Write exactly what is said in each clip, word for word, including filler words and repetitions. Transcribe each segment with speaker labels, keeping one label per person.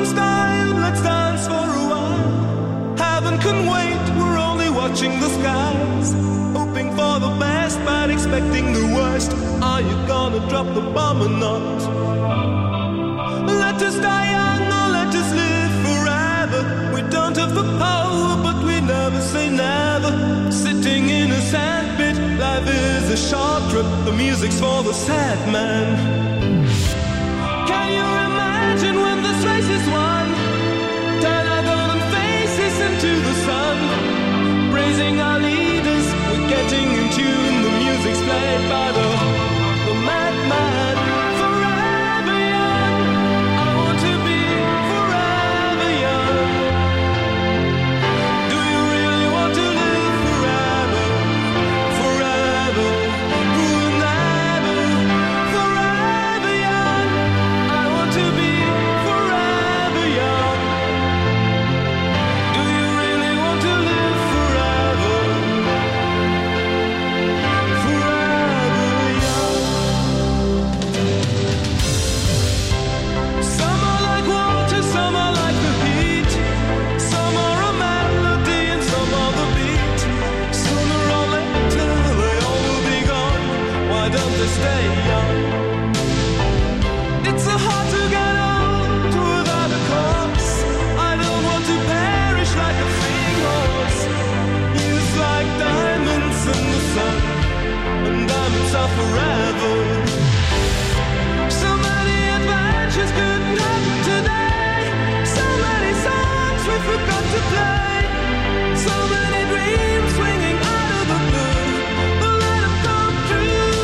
Speaker 1: in style, let's dance for a while. Heaven can wait, we're only watching the skies. Hoping for the best, but expecting the worst. Are you gonna drop the bomb or not? Let us die young or let us live forever. We don't have the power, but we never say never. Sitting in a sandpit, life is a short trip. The music's for the sad man. Can you imagine when this race is won? Turn our golden faces into the sun. Praising our leaders, we're getting in tune. The music's played by the, the madman. Forever young, I want to be forever young. Do you really want to live forever? Forever, forever, forever young. I want to be forever young. Do you really want to live forever? Forever young. Some are like water, some are like the heat. Some are a melody and some are the beat. Sooner or later they all will be gone. Why don't they stay young? It's so hard to get old without a cause. I don't want to perish like a fleeing horse. Used like diamonds in the sun, and diamonds are forever. So many adventures couldn't happen today. So many songs we forgot to play. So many dreams swinging out of the blue. But let them come true.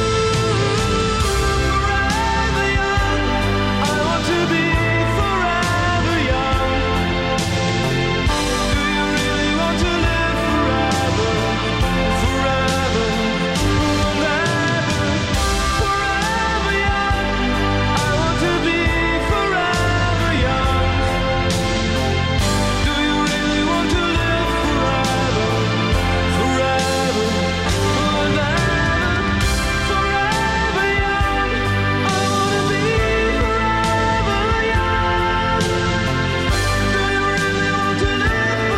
Speaker 1: Forever young, I want to be forever young. Do you really want to live forever? Forever, forever, forever young. I want to be forever young. Do you really want to live forever? Forever, forever, forever young. I want to be forever young. Do you really want to live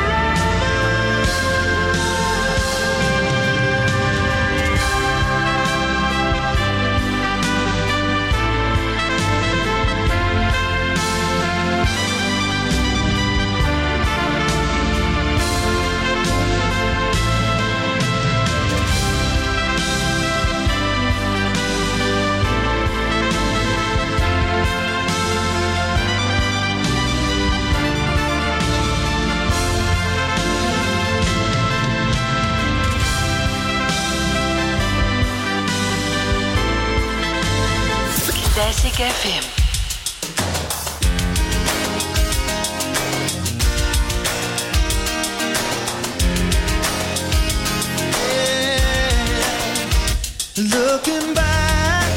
Speaker 2: Classic F M.
Speaker 3: Looking back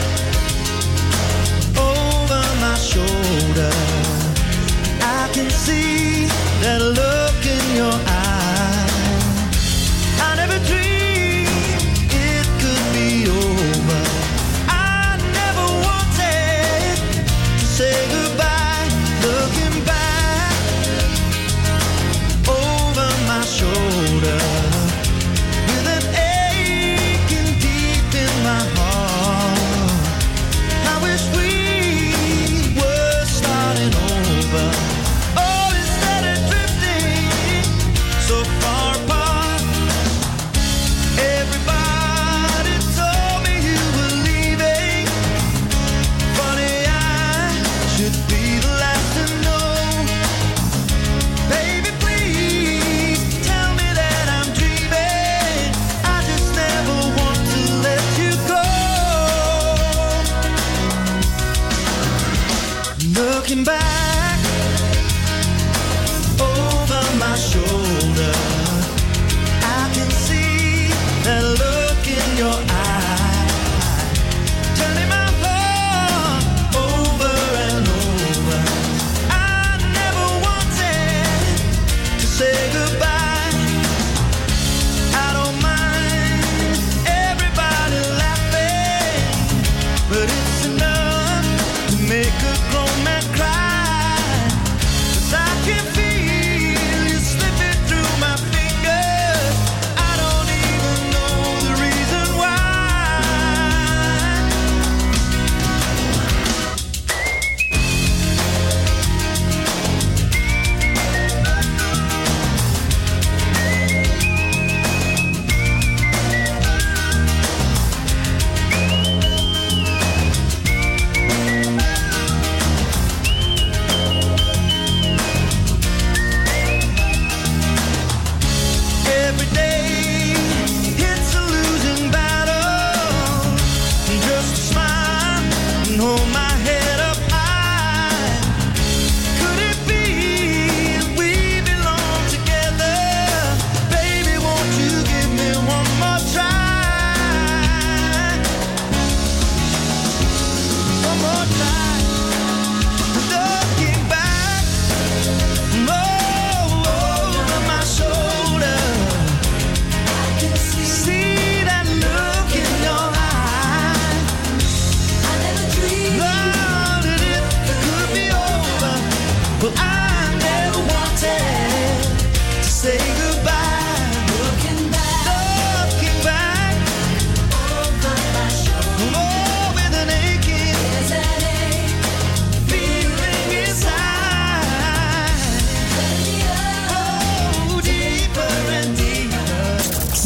Speaker 3: over my shoulder, I can see that look in your eye. I never dreamed it could be over. I never wanted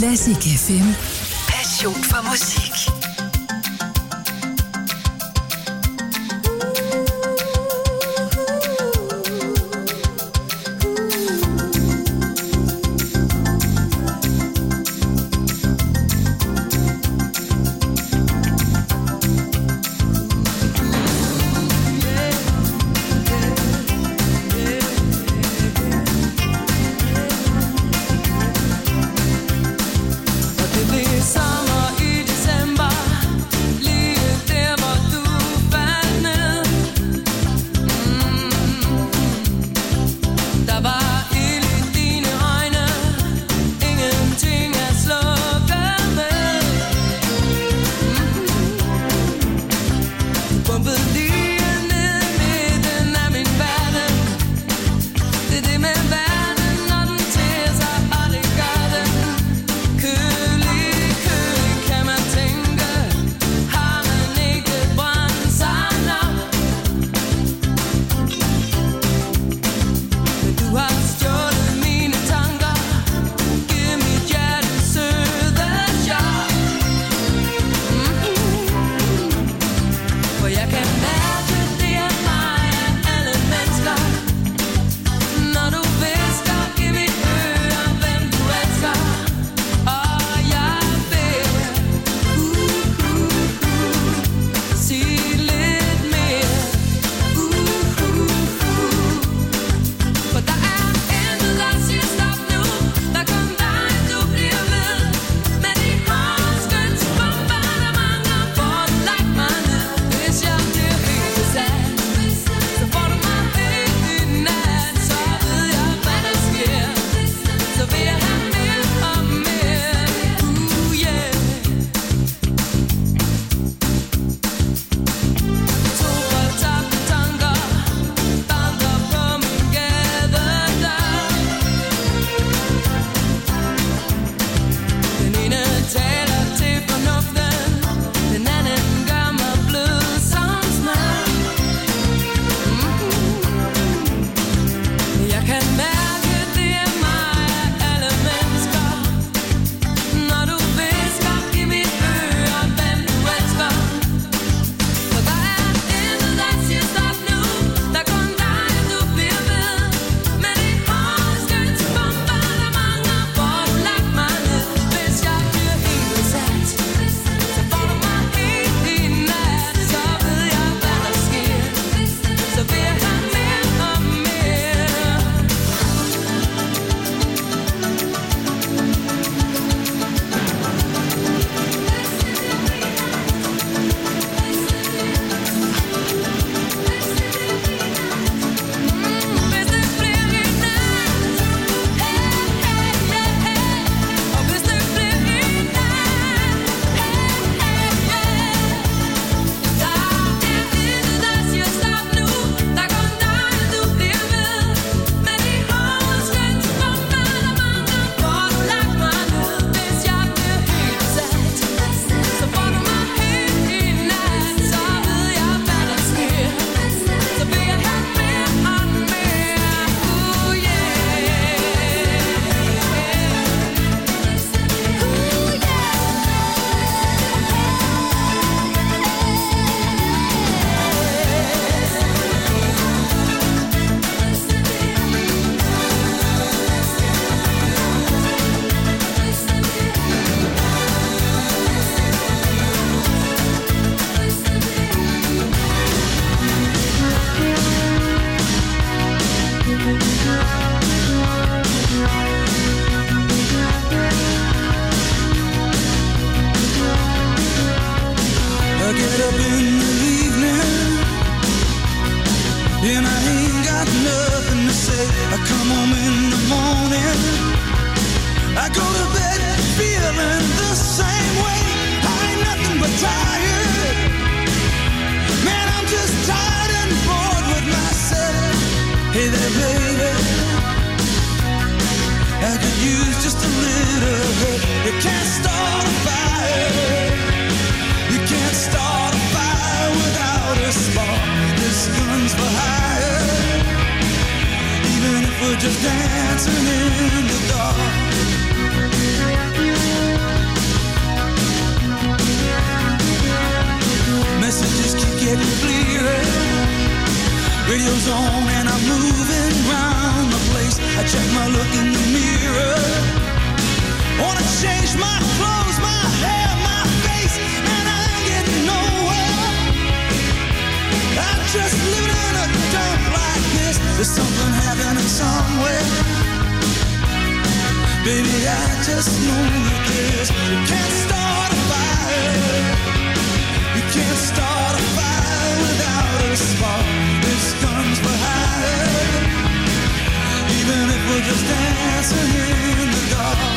Speaker 2: Classic F M. Passion for musik.
Speaker 4: Sommer i december, lige der hvor du faldt ned. mm. Der var ild i dine øjne, ingenting er slukket med. mm. Du bumpede lige ned i midten af min verden. Det er det med verden, når den tager sig, og det gør den kølig.
Speaker 3: Just dancing in the dark. Radio's on and I'm moving round the place. I check my look in the mirror. Wanna change my clothes, my hair, my face, and I ain't getting nowhere. I'm just living in a dump like this. There's something happening somewhere. Baby, I just know that this. You can't start a fire. You can't start a fire without a spark. This gun's for hire. Even if we're just dancing in the dark.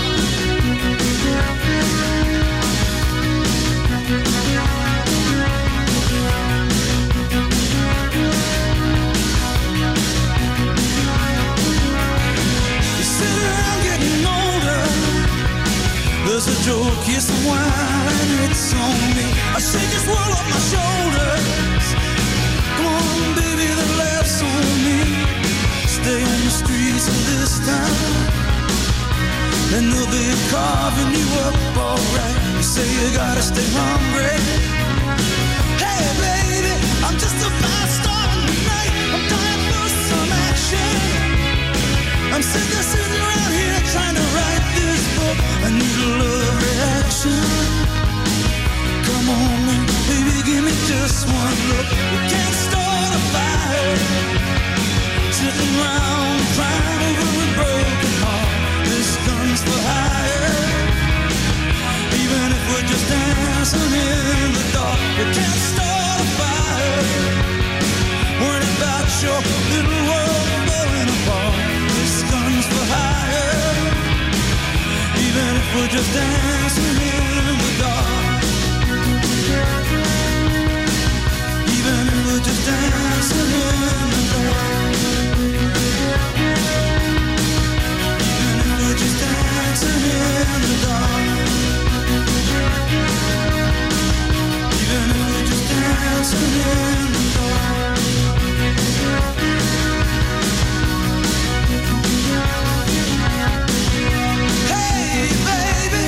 Speaker 3: You sit around getting older. There's a joke, yes, a wine, it's on me. I shake this world off my shoulders. Come on, baby, the laughs on me. Stay on the streets of this town, and they'll be carving you up alright. You say you gotta stay hungry. Hey, baby, I'm just about starting tonight. I'm dying for some action. I'm sick of sitting around here trying to write this book. I need a love reaction. Come on, baby, give me just one look. We can't start a fire, sitting around crying over a broken heart. This gun's for hire. Even if we're just dancing in the dark, we can't start a fire. Worrying about your little world falling apart. This gun's for hire. Even if we're just dancing in the dark. Even if we're just dancing in the dark. Even if we're just dancing in the dark. Even if we're just dancing in the dark. Hey, baby.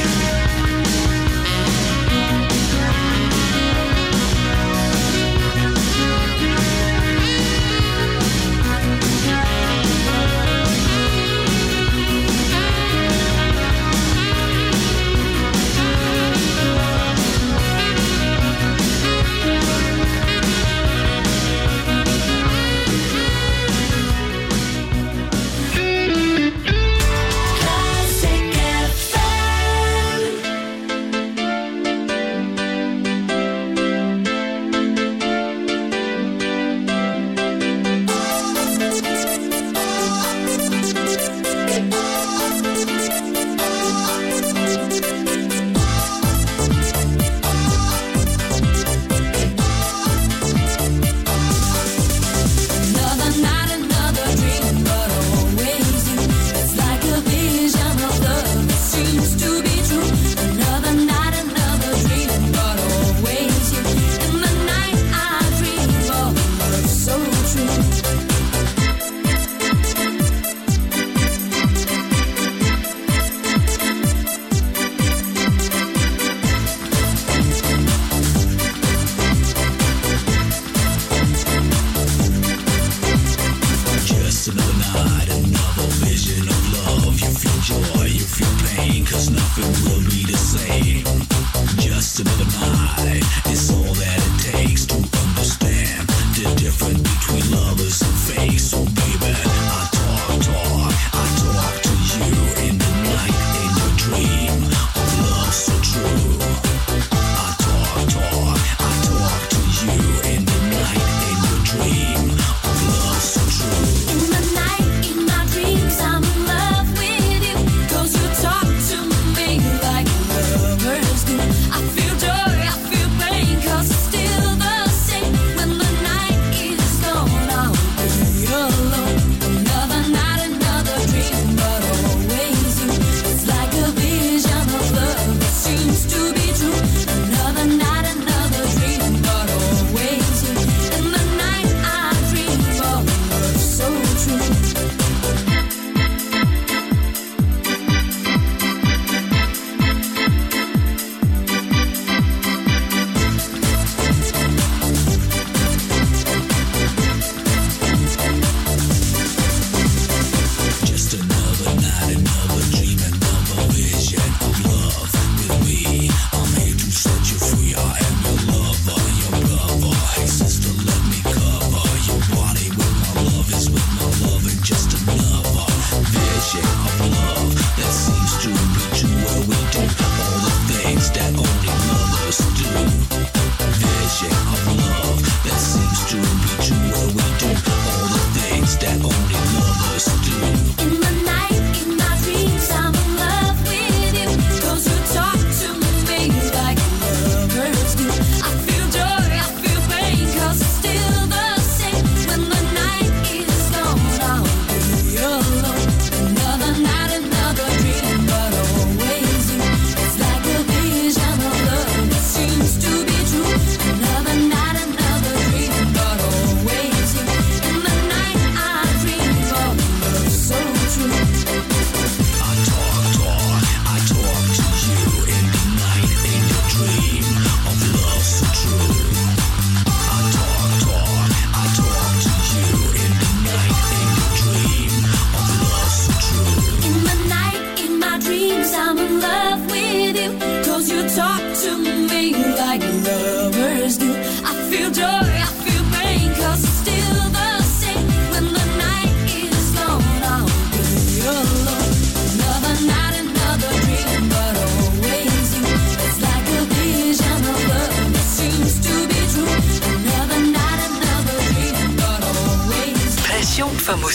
Speaker 3: Still the same when the night is gone. I'll be alone.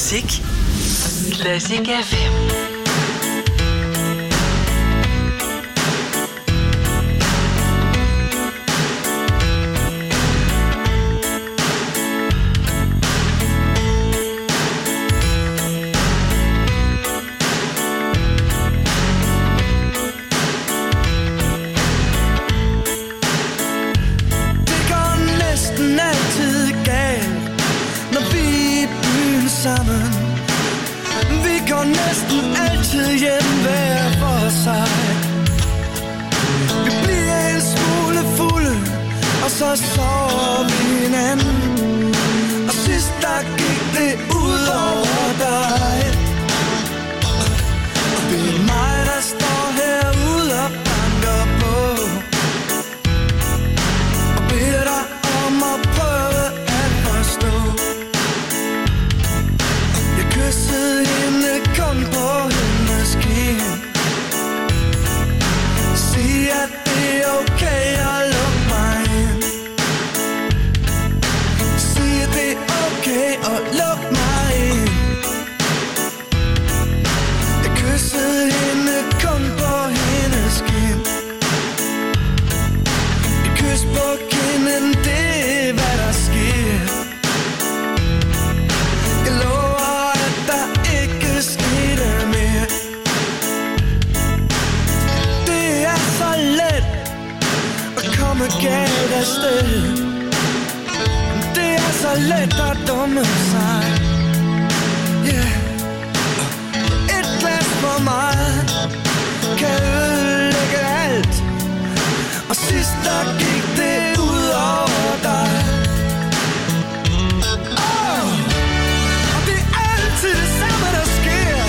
Speaker 2: musik. Classic F M.
Speaker 3: Så sover vi hinanden, og sidst der gik det ud over dig. Det er mig, der står herude og banker på, og beder dig om at prøve at forstå. Jeg kyssede hende kun på hendes kind. Sig at det er okay at lukke mig ind. Og luk mig ind. Jeg kyssede hende kun på hendes kind. Et kys på kinden, det er hvad der sker. Jeg lover, at der ikke skete mere. Det er så let at komme galt afsted. Det er så let at dumme sig. Yeah. Et glas for meget kan ødelægge alt, og sidst der gik det ud over dig. Oh. Og det er altid det samme, der sker.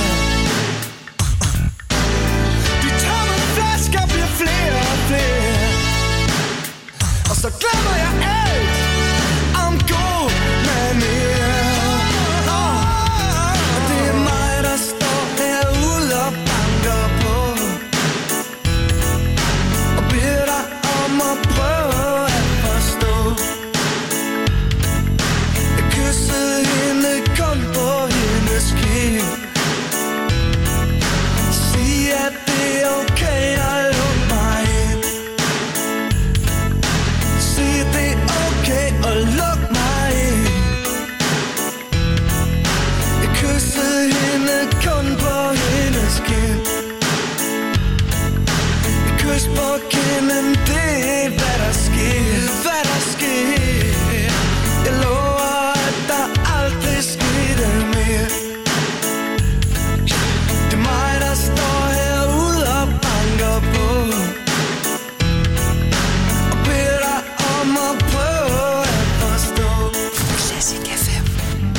Speaker 3: De tomme flasker bliver flere og flere, og så glemmer jeg alt om god manier. Og det er mig, der står herude og banker på, og beder dig om at prøve at forstå. Jeg kyssede hende kun på hendes kind. Sig at det er okay at lukke mig ind. Sig at det er okay at lukke mig ind. Jeg kyssede hende kun på hendes kind. Et kys på kinden, det er hvad der sker. Hvad der sker. Jeg lover, at der aldrig skete mere. Det er mig, der står herude og banker på, og beder dig om at prøve at forstå.
Speaker 2: Classic F M.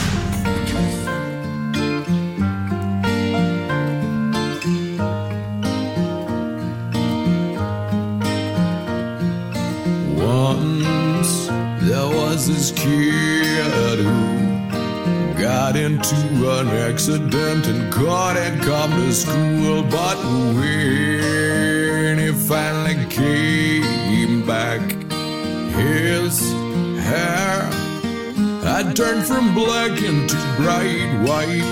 Speaker 1: Once there was this kid who got into an accident and couldn't come to school. But when he finally came back, his hair had turned from black into bright white.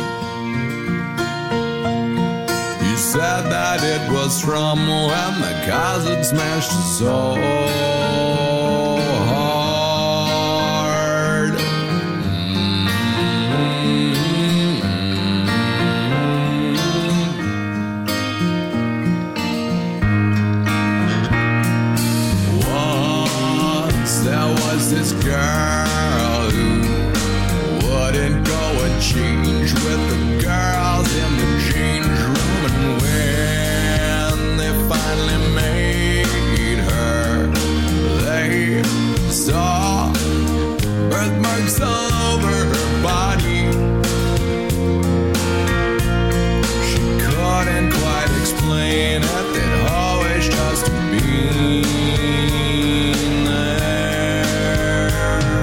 Speaker 1: He said that it was from when the cars had smashed his soul hard. Once there was this girl who wouldn't go and change with the girls in the change room, and when they finally made her, they saw birthmarks all over her body. She couldn't quite explain it, they'd always just been there.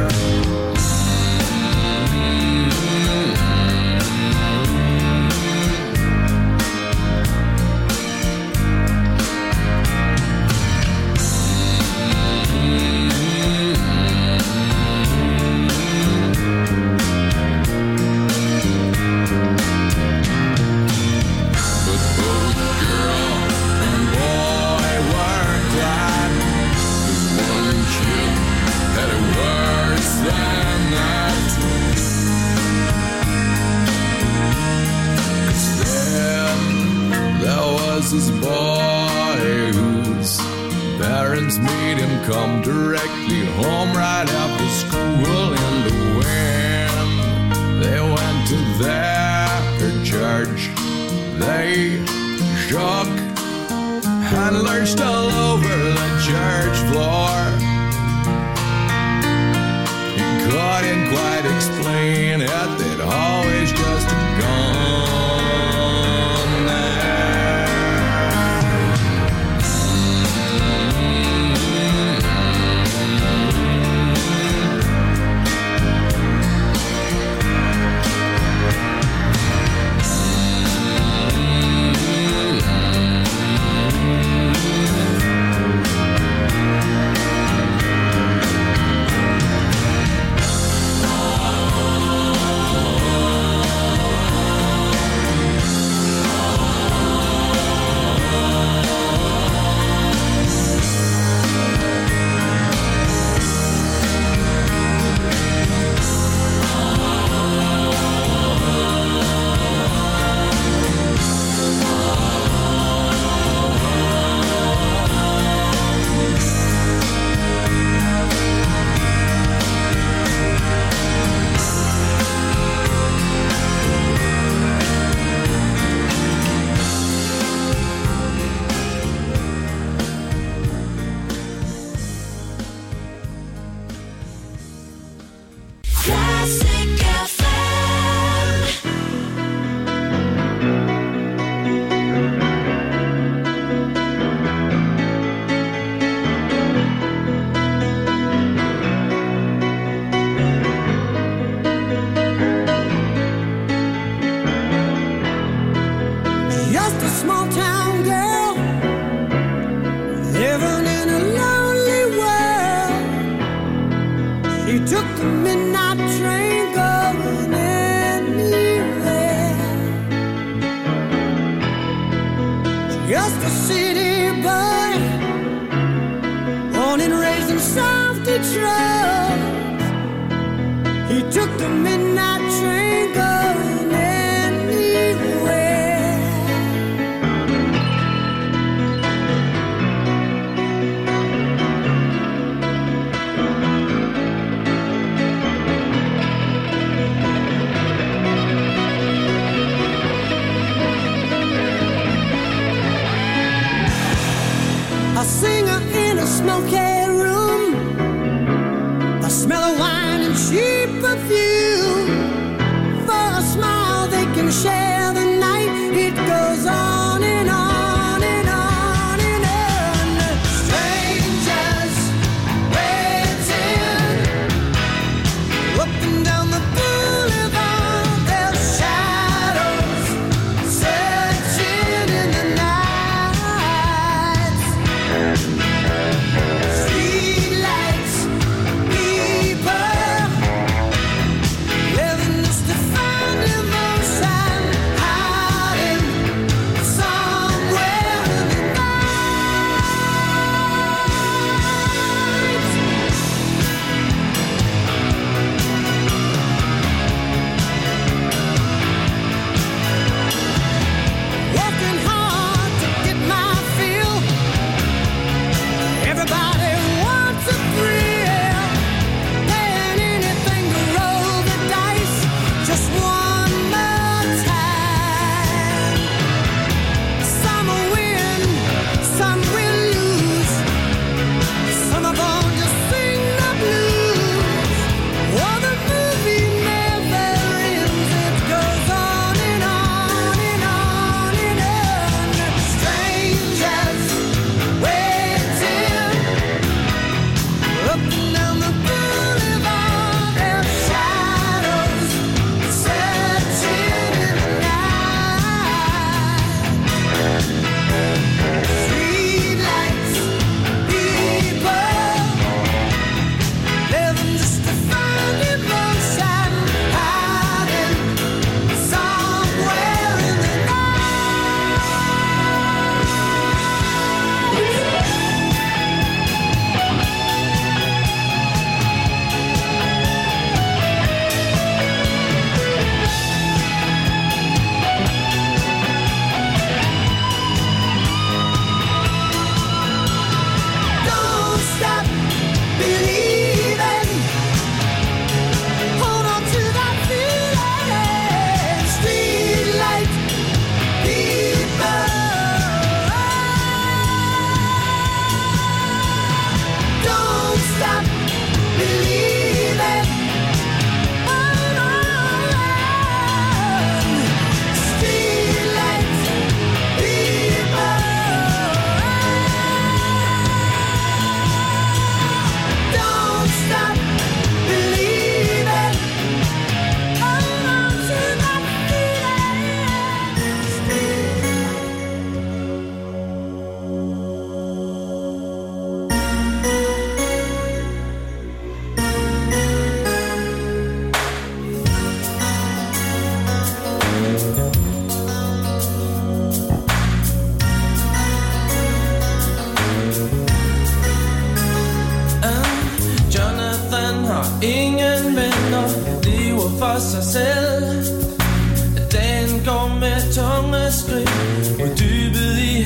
Speaker 5: was this boy whose parents made him come directly home right after school. In the wind, they went to their church. They shook and lurched all over the church floor. He couldn't quite explain it, they'd always just gone there.
Speaker 6: Strangers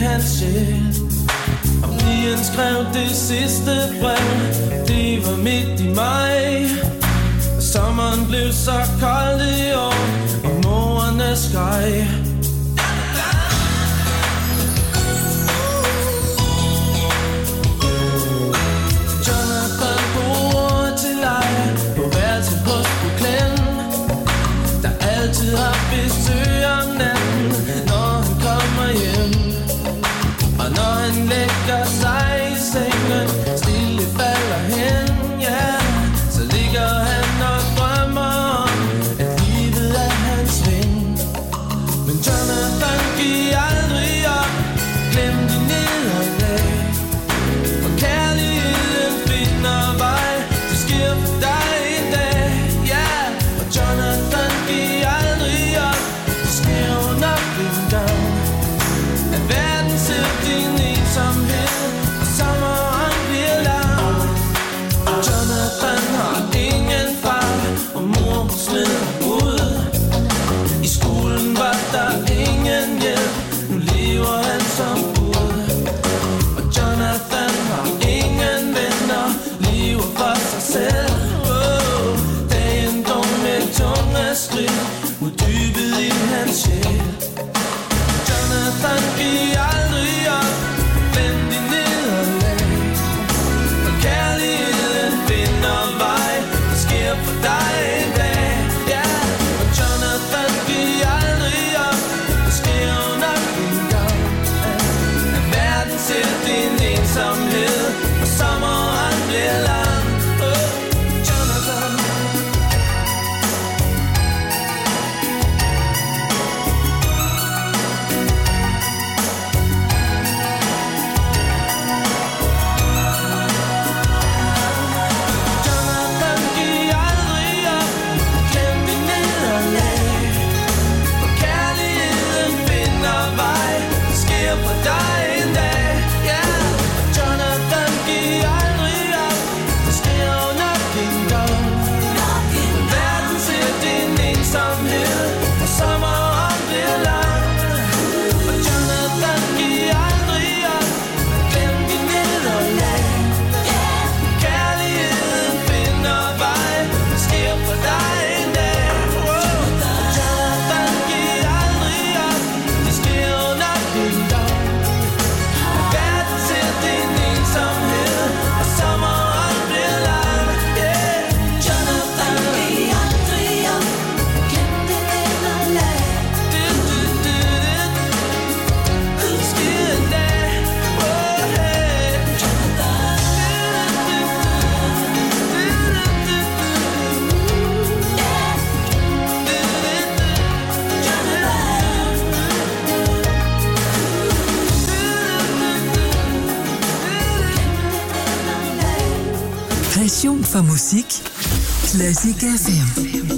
Speaker 3: hans sjæl. Og pigen skrev det sidste brev, det var midt i maj. Og sommeren blev så kold i år, og morerne skreg. Jonathan bor til leje på værelset hos Brooklyn, der altid har besøg om natten, når han kommer hjem. Og når han lægger sig i sengen, stille falder hen, ja, så ligger han og drømmer om, at livet er hans ven. Men Jonathan giver aldrig op, glem de nederlag, for kærligheden finder vej, det sker for dig en dag, ja. Og Jonathan giver aldrig op, det sker jo nok en gang, at verden ser din ensomhed, og sommeren bliver lang. Og Jonathan har ingen far, og mor hun slider ud. I skolen var der ingen hjælp, nu lever han som bud. Og Jonathan har ingen venner, lever for sig selv. Oh, dagen går med tunge skridt mod dybet i hans sjæl. Jonathan giver aldrig op, glem de nederlag, og kærligheden finder vej, det sker for dig en dag, ja. Og Jonathan giver aldrig op, det sker jo nok en gang, at verden ser din ensomhed, og sommeren bliver lang. Oh, Jonathan. Jonathan giver aldrig op, glem de nederlag, for kærligheden finder vej, det sker for dig en dag, ja. Og Jonathan giver aldrig op, det sker jo nok en gang, at verden ser din ensomhed, og sommeren bliver lang. Og Jonathan giver aldrig op, glem de nederlag, kærligheden finder vej, det sker for dig en dag. Wow. Jonathan giver aldrig op, det sker jo nok en gang, at verden ser din ensomhed, og sommeren bliver lang. Yeah. Jonathan giver aldrig op, glem det nederlag. Du, du, du, du. Det sker en dag. Oh, hey.
Speaker 2: Passion for musik. Classic F M.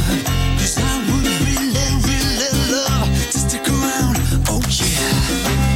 Speaker 3: Just stick around, oh yeah.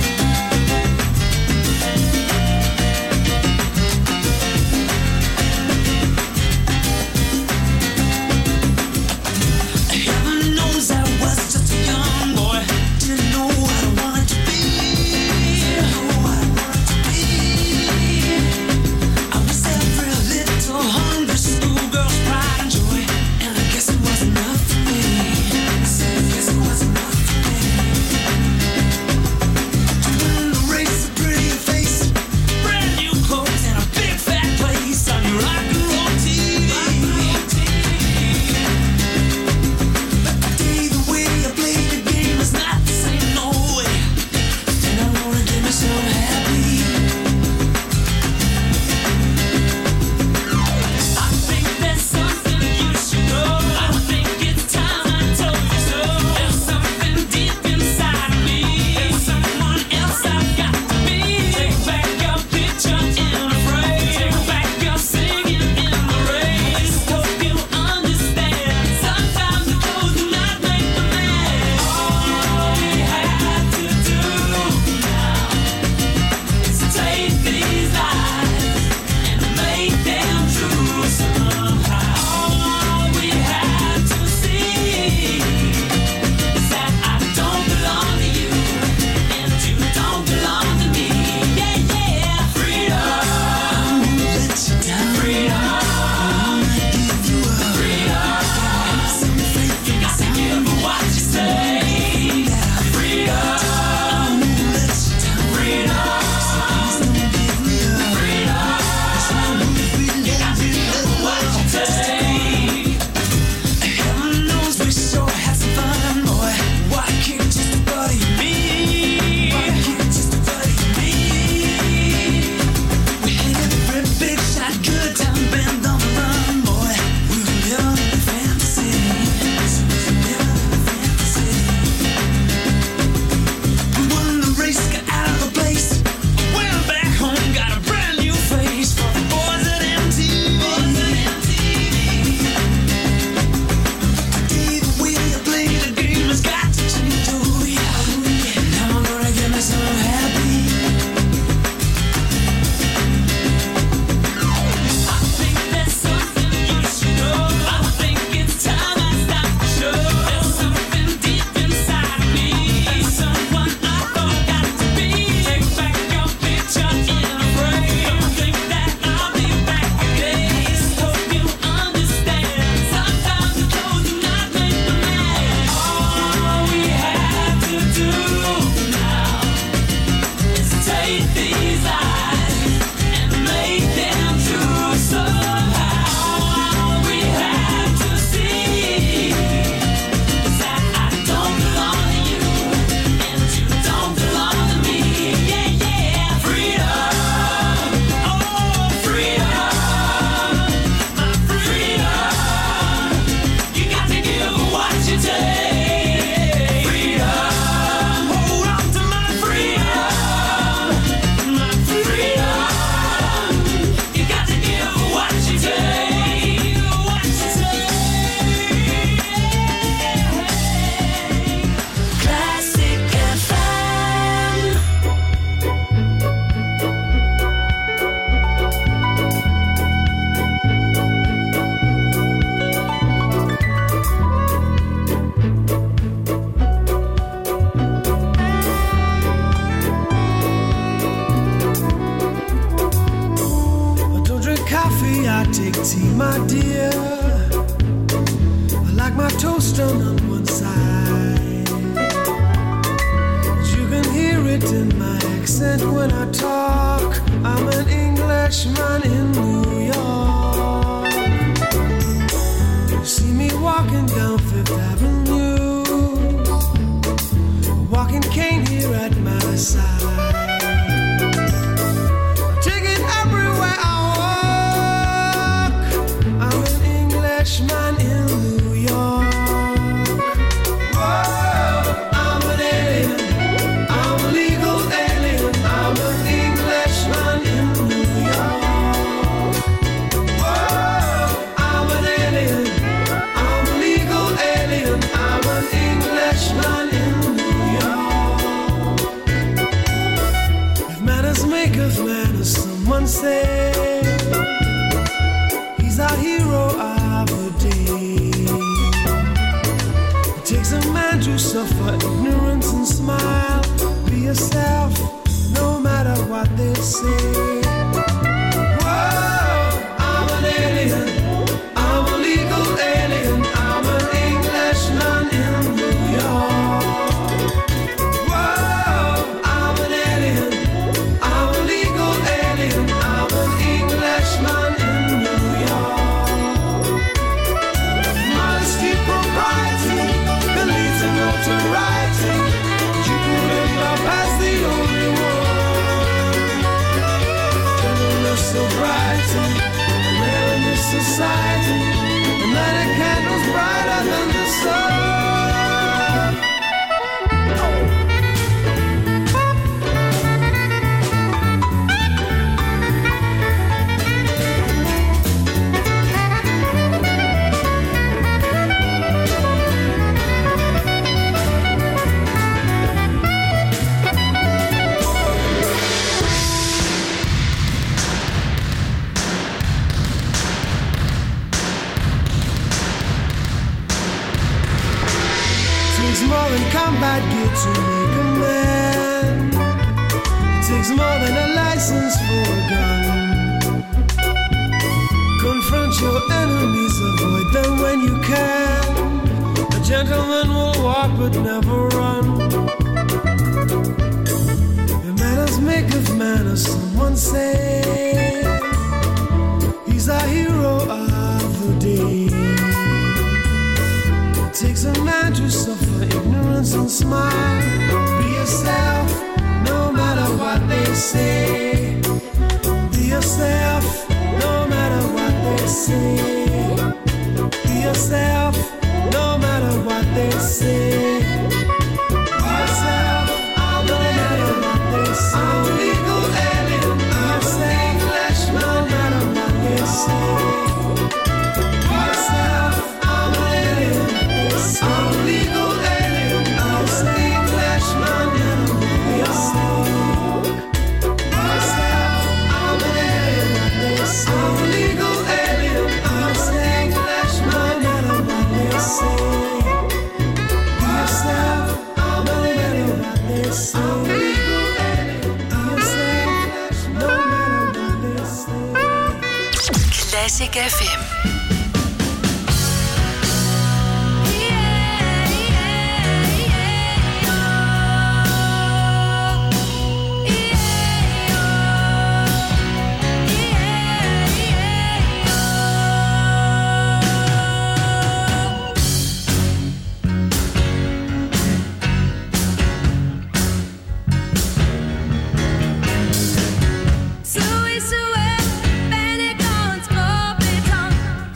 Speaker 6: take tea, my dear. I like my toast done on one side. You can hear it in my accent when I talk. I'm an Englishman in New York. You see me walking down Fifth Avenue, a walking cane here at my side. Take it everywhere I walk. I'm an Englishman in New York. Whoa, I'm an alien. I'm a legal alien. I'm an Englishman in New York. Whoa, I'm an alien. I'm a legal alien. I'm an Englishman in New York. If manners maketh manners, someone say he's our hero of the day. It takes a man to suffer ignorance and smile. Be yourself, no matter what they say. Whoa, I'm an alien. I'm a legal alien. I'm an Englishman in New York. Whoa, I'm an alien. I'm a legal alien. I'm an Englishman in New York. Modesty, propriety, can lead to notoriety. You could end up as the only one. Gentleness, sobriety, rare in this society. And light a candle's brighter than the sun. Takes more than combat gear to make a man. It takes more than a license for a gun. Confront your enemies, avoid them when you can. A gentleman will walk but never run. The manners maketh manners, someone say. He's our hero of the day. Takes a man to suffer ignorance and smile. Be yourself, no matter what they say. Be yourself, no matter what they say. Be yourself, no matter what they say. Be yourself, no matter what they say. I'm a legal alien. I'm an Englishman, no matter what they say. Be yourself, I'm an alien. I'm a legal alien. I'm an Englishman in New York. Myself, I'm an alien. I'm a legal alien. I'm an Englishman in New York. Myself, I'm an alien. I'm a legal alien. Myself, no matter what they say.
Speaker 2: Classic F M.
Speaker 4: Souhait, souhait, peine et quand, trop pétant.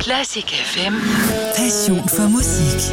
Speaker 2: Classic F M. Passion for musik.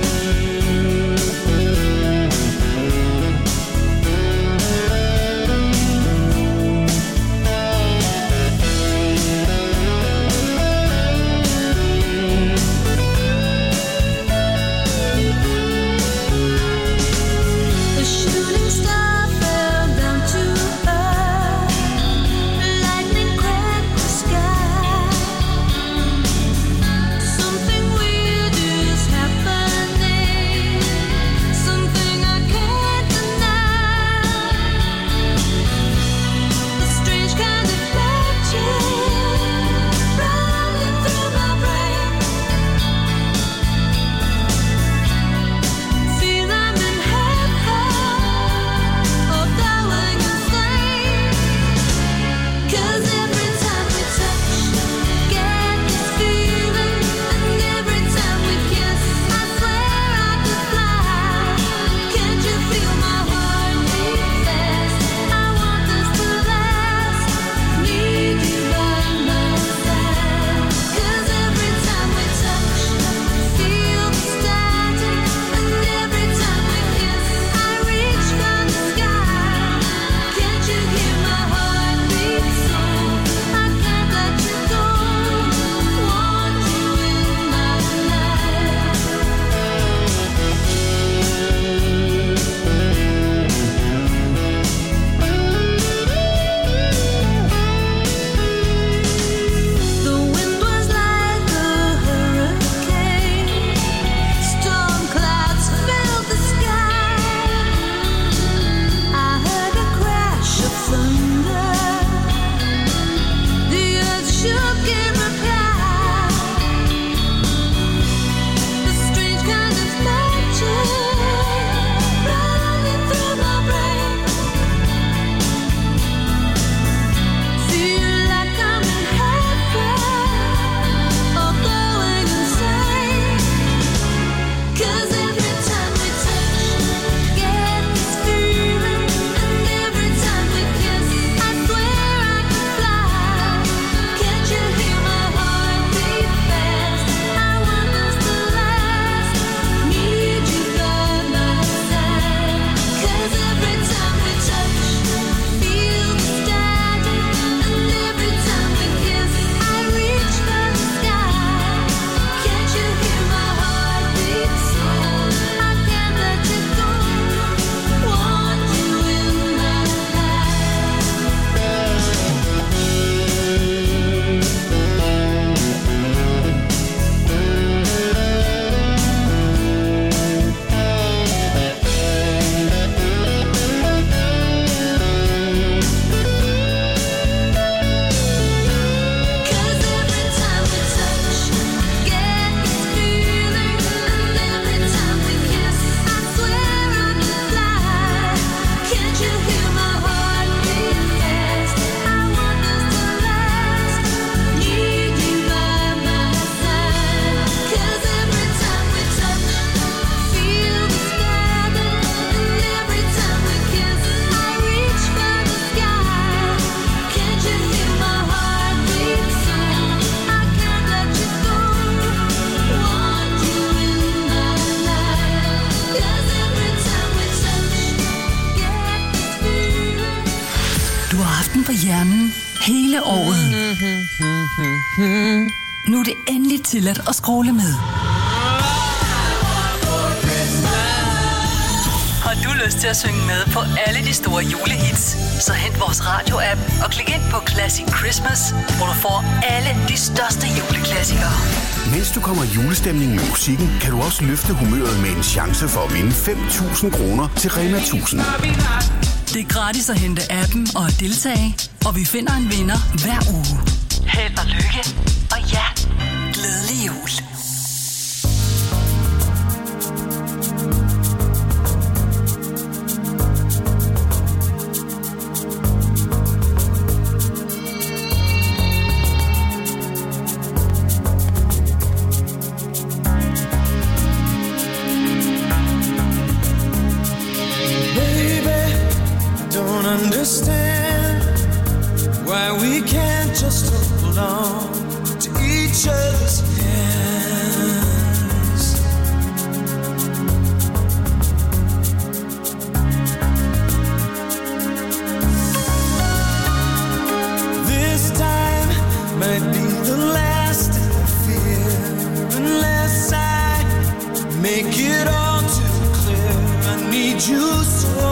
Speaker 2: På hjernen hele året. Nu er det endelig tilladt at scrolle med. Har du lyst til at synge med på alle de store julehits? Så hent vores radio-app og klik ind på Classic Christmas, hvor du får alle de største juleklassikere.
Speaker 7: Mens du kommer i julestemning med musikken, kan du også løfte humøret med en chance for at vinde fem tusind kroner til Rema tusind.
Speaker 2: Det er gratis at hente appen og at deltage, og vi finder en vinder hver uge. Held og lykke, og ja, glædelig jul.
Speaker 6: Understand why we can't just hold on to each other's hand. you so.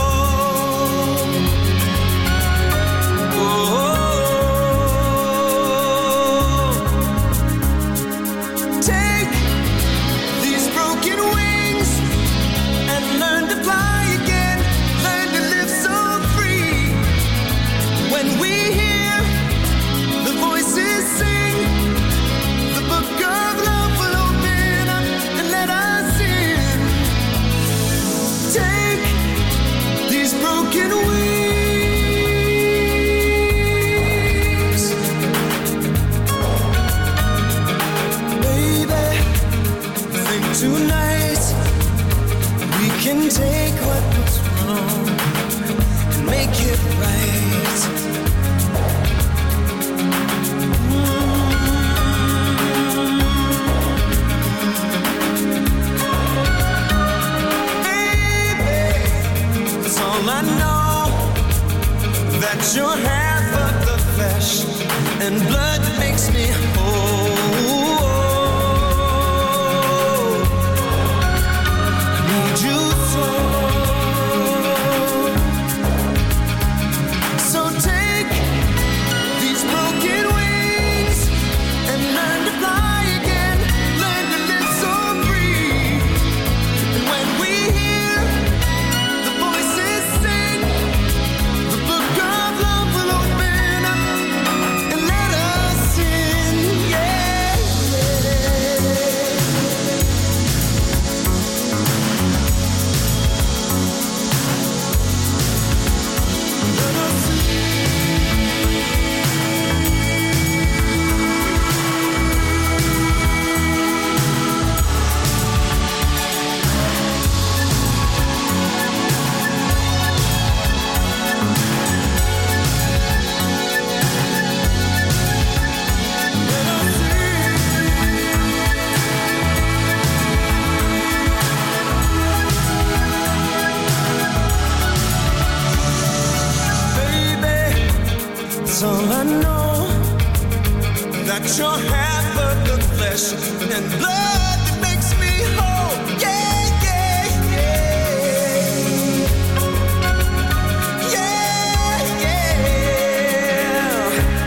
Speaker 3: Tonight we can take what was wrong and make it right. Mm-hmm. Baby, it's all I know, that you're half of the flesh and blood that makes me whole. All I know, that you're half of the flesh and blood that makes me whole. Yeah, yeah, yeah. Yeah, yeah.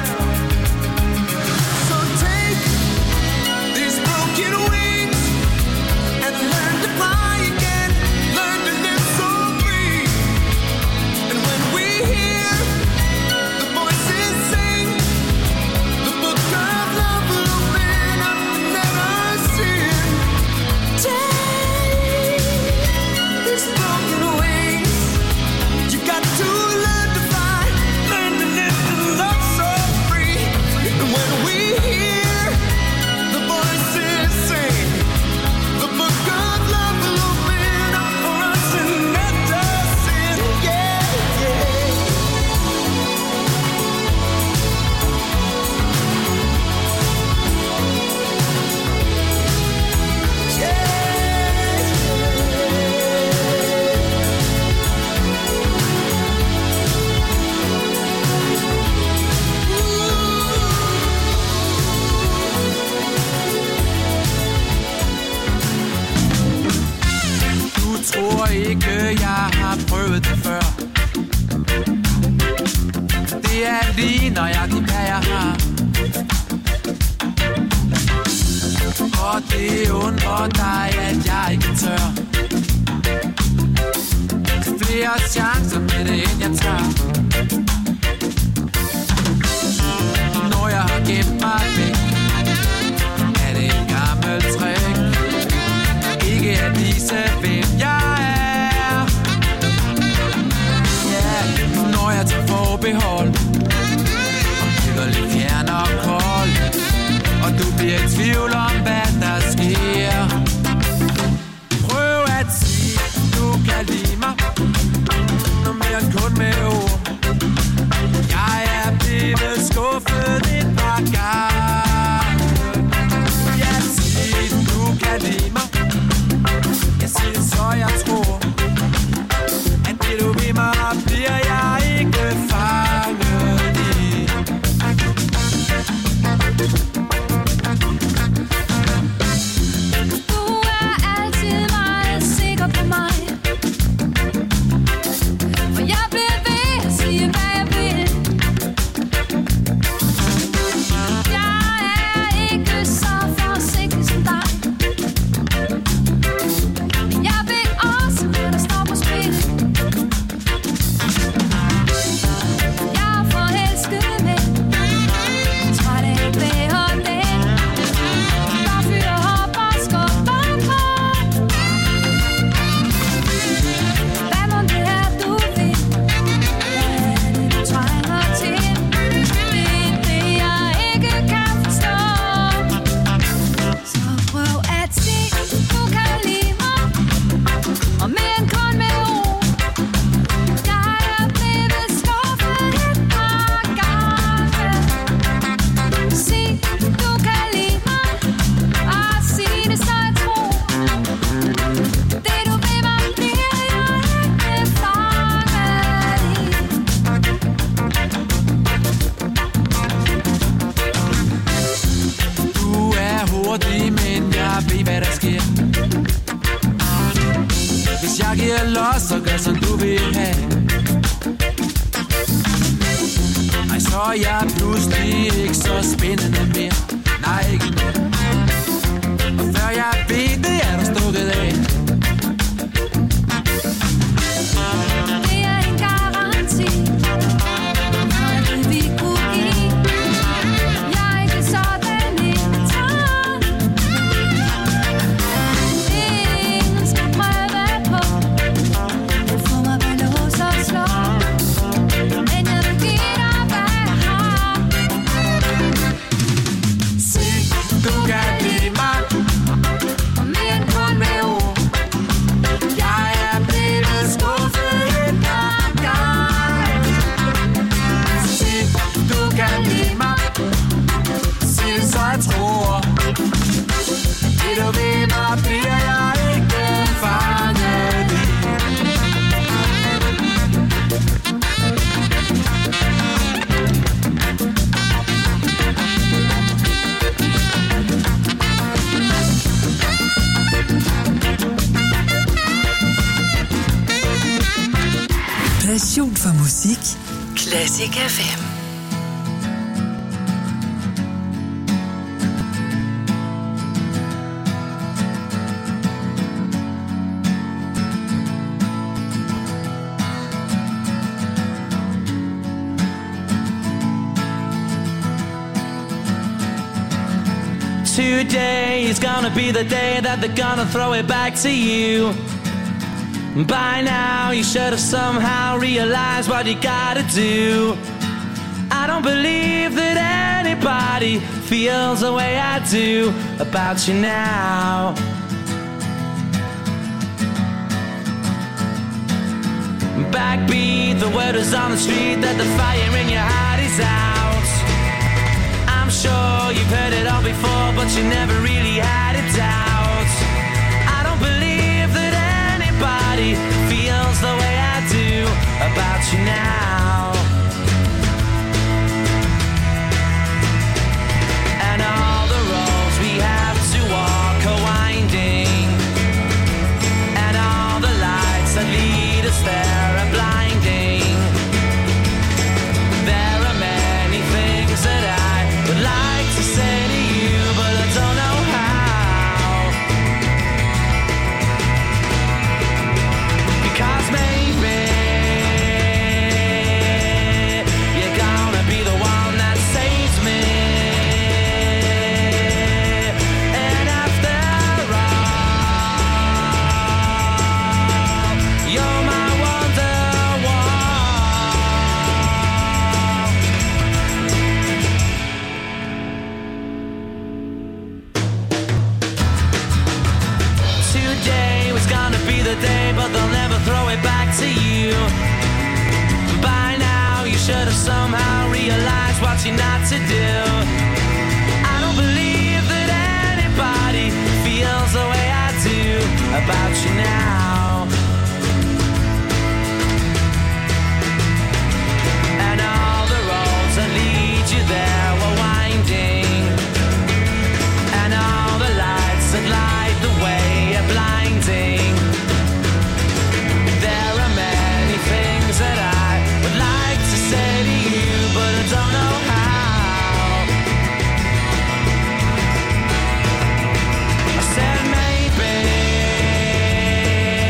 Speaker 3: So take these broken wings and learn to fly again. Learn to live so free. And when we hear the voices sing, the book of love will open up and let us in. Take these broken wings. You got to learn to fly, learn to live and love so free. And when we hear the voices sing, the book of love will open up for us and let us in. Yeah, yeah.
Speaker 8: Du tror ikke, jeg har prøvet det før. Det er lige nøjagtigt, hvad jeg har. Og det undrer dig, at jeg ikke tør. Flere chancer med det, end jeg tør. Når jeg har gemt mig væk, er det en gammel trick. Ikke at vise, hvem jeg er. Ja, når jeg tager forbehold og bliver lidt fjern og kold, og du bliver i tvivl om, hvad der sker. Prøv at sige, du kan lide mig, noget mere end kun med ord. Jeg er blevet skuffet et par gange. Jeg siger, du kan lide mig. Jeg siger så, jeg tror, at det du vil mig, bliver jeg ikke fanget i.
Speaker 9: Du er altid meget sikker på mig.
Speaker 8: los og gør som du vil have. Ej, så er jeg pludselig ikke så spændende mere. Nej, ikke mere. Og før jeg ved det, er du stukket af.
Speaker 9: Det er en garanti for det vi kunne give. Jeg er ikke sådan en træt. Ingen skal prøve på at få mig ved lås og slå. Men jeg vil give dig, hvad jeg har.
Speaker 8: Se, du kan lide mig.
Speaker 9: Og mere end kun med ord.
Speaker 8: Jeg er blevet skuffet en gang, gang. Se, du kan lide mig. Sig så jeg tror. Det du ved mig, bliver jeg ikke fanget i.
Speaker 2: Passion for musik. Classic F M.
Speaker 10: Today is gonna be the day that they're gonna throw it back to you. By now you should have somehow realized what you gotta do. I don't believe that anybody feels the way I do about you now. Backbeat, the word is on the street that the fire in your heart is out. I'm sure you've heard it all before, but you never really had it out. I don't believe that anybody feels the way I do about you now. And all the roads we have to walk are winding, and all the lights that lead us there are blinding. There are many things that I would like to say to you, but I don't know how. Because maybe you're gonna be the one that saves me. And after all, you're my wonderwall. Today was gonna be the day, but they'll never throw it back to you. By now you should have somehow realized what you're not to do. I don't believe that anybody feels the way I do about you now. And all the roads that lead you there were winding, and all the lights that light the way are blinding. There are many things that I would like to say to you, but I don't know how. I said maybe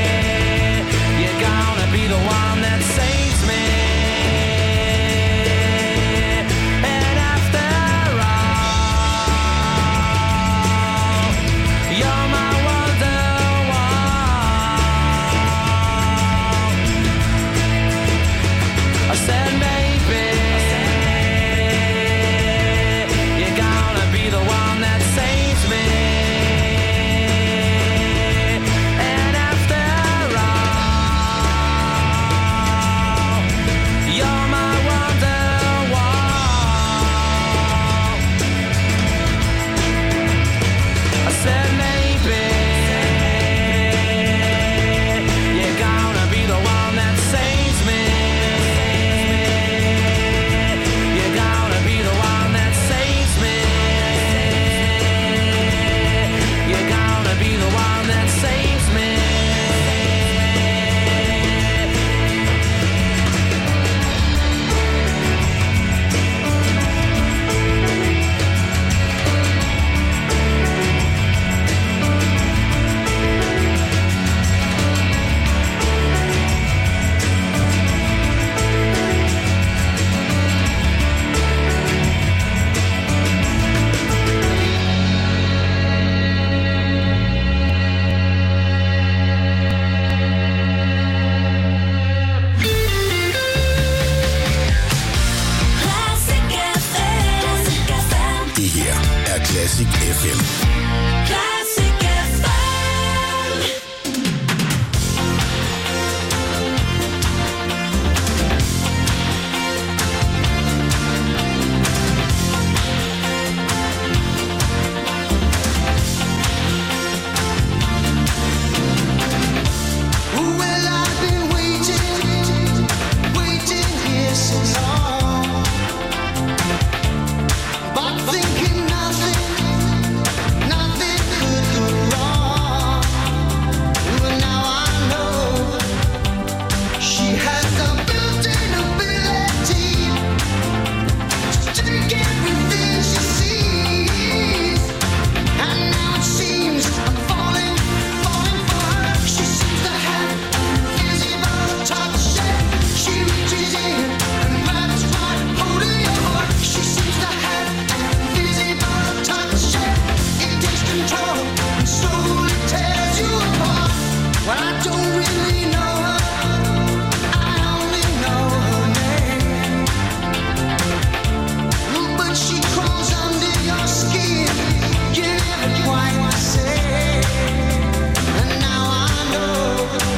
Speaker 7: Classic F M.
Speaker 11: Classic F M.
Speaker 3: Well, I've been waiting, waiting here so long, but thinking nothing, nothing could go wrong. But now I know she has the built-in ability to take everything she sees, and now it seems I'm falling, falling for her. She seems to have invisible touch. She reaches in and grabs right hold of your heart. She seems to have invisible touch. It takes control and slowly tears you apart. Well, I don't really know her, I only know her name. But she crawls under your skin, you never quite the same. And now I know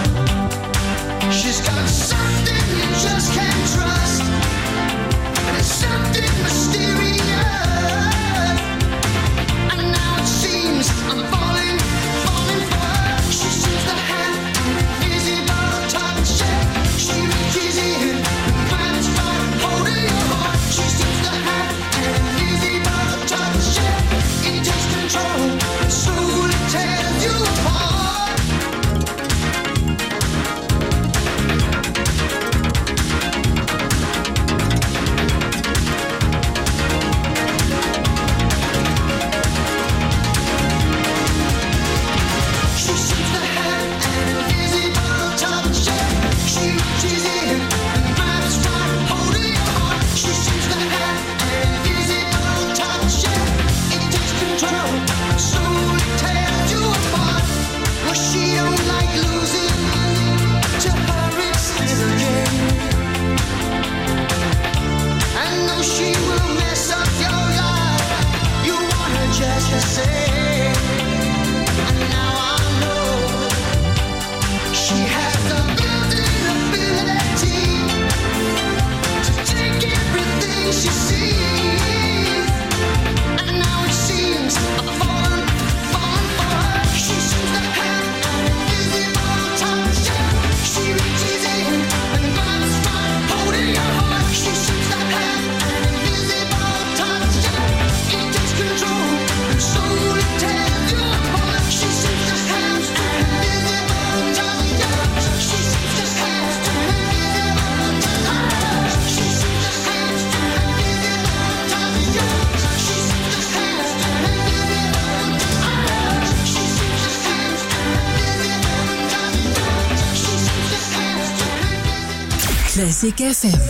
Speaker 3: she's got something you just can't trust, and it's something mysterious. And now it seems I'm falling, falling for her. She seems to have invisible touch. She reaches in and grabs right hold of your heart. She seems to have invisible touch. It takes control and slowly tears you apart. She seems to have an invisible touch. She reaches in and grabs right hold of your heart. She seems to have an invisible touch. It takes control, slowly tears you apart. Well, she don't like losing, to her it's still a game. And though she will mess up your life, you want her just the same. And now I know she has the built-in ability to take everything she sees. And now it seems I'm falling, falling for her. She seems to have an invisible touch. She reaches in and grabs right hold of your heart. She seems to have an invisible touch. It takes control and slowly tears you apart. She seems to have an invisible touch. She seems to have an invisible touch. She seems to have an invisible touch. She seems to have an invisible touch. She seems to have an invisible touch. She seems to have an invisible.
Speaker 12: Classic F M.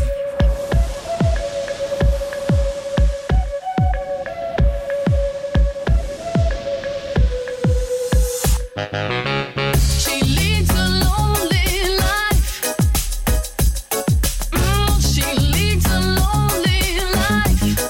Speaker 9: She leads a lonely life. Mm, she leads a lonely life.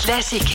Speaker 2: Classic.